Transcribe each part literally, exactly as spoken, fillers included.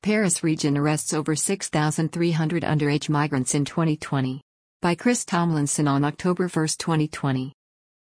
Paris region arrests over six thousand three hundred underage migrants in twenty twenty. By Chris Tomlinson on October first, twenty twenty.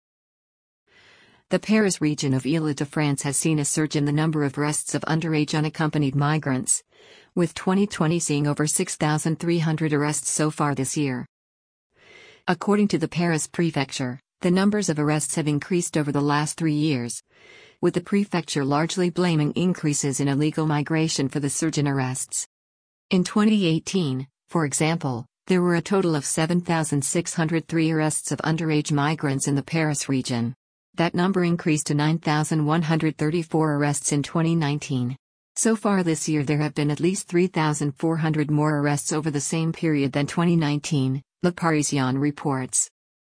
The Paris region of Île-de-France has seen a surge in the number of arrests of underage unaccompanied migrants, with twenty twenty seeing over six thousand three hundred arrests so far this year. According to the Paris prefecture, the numbers of arrests have increased over the last three years, with the prefecture largely blaming increases in illegal migration for the surge in arrests. In twenty eighteen, for example, there were a total of seven thousand six hundred three arrests of underage migrants in the Paris region. That number increased to nine thousand one hundred thirty-four arrests in twenty nineteen. So far this year there have been at least three thousand four hundred more arrests over the same period than twenty nineteen, Le Parisien reports.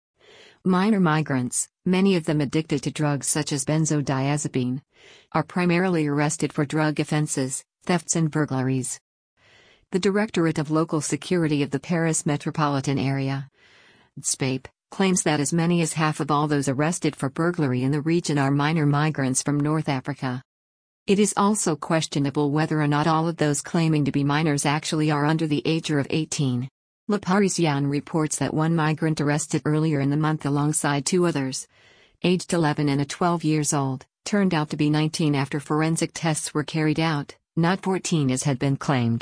Minor migrants, many of them addicted to drugs such as benzodiazepine, are primarily arrested for drug offenses, thefts and burglaries. The Directorate of Local Security of the Paris metropolitan area, D S P A P, claims that as many as half of all those arrested for burglary in the region are minor migrants from North Africa. It is also questionable whether or not all of those claiming to be minors actually are under the age of eighteen. Le Parisien reports that one migrant arrested earlier in the month alongside two others, aged eleven and twelve years old, turned out to be nineteen after forensic tests were carried out, not fourteen as had been claimed.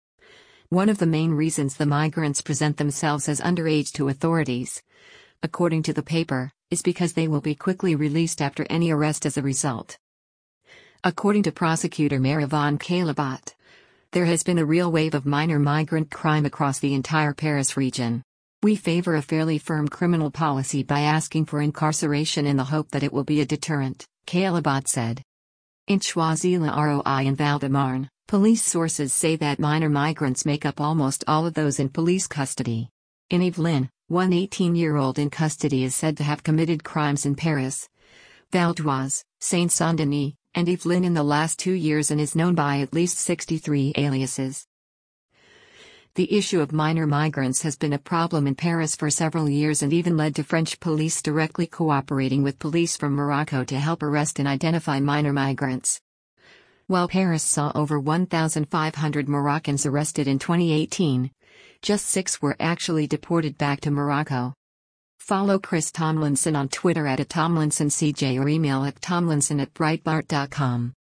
One of the main reasons the migrants present themselves as underage to authorities, according to the paper, is because they will be quickly released after any arrest as a result. According to prosecutor Marivan Calibat, there has been a real wave of minor migrant crime across the entire Paris region. We favor a fairly firm criminal policy by asking for incarceration in the hope that it will be a deterrent, Calibat said. In Choisy-le-Roi and Val-de-Marne, police sources say that minor migrants make up almost all of those in police custody. In Yvelines, one eighteen-year-old in custody is said to have committed crimes in Paris, Val d'Oise, Saint-Saint-Denis, and Yvelines in the last two years and is known by at least sixty-three aliases. The issue of minor migrants has been a problem in Paris for several years and even led to French police directly cooperating with police from Morocco to help arrest and identify minor migrants. While Paris saw over one thousand five hundred Moroccans arrested in twenty eighteen, just six were actually deported back to Morocco. Follow Chris Tomlinson on Twitter at a Tomlinson C J or email at tomlinson at breitbart dot com.